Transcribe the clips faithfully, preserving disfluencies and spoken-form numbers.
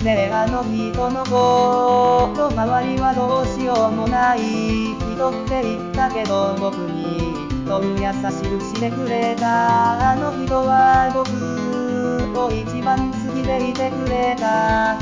ねえあの人のこと周りはどうしようもない人って言ったけど僕にと優しくしてくれたあの人は僕を一番好きでいてくれた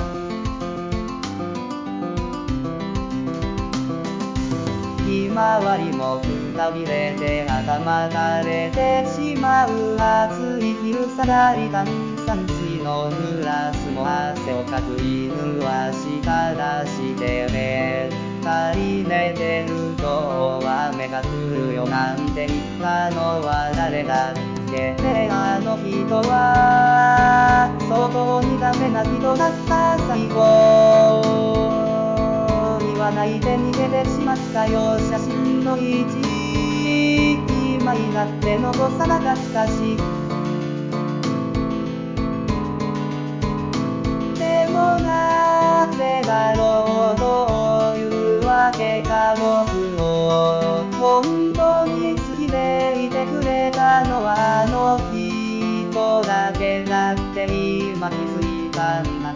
ひまわりもくたびれて頭垂れてしまう暑い昼下がり炭酸水のグラスも汗をかく犬は舌出してね二人寝てると雨が降るよなんて言ったのは誰だっけねえあの人は相当にダメな人だった最後泣いて逃げてしまったよ写真の位置今になって残さなかったしでもなぜだろうどういうわけか僕を本当に好きでいてくれたのはあの人だけだって今気づいたんだ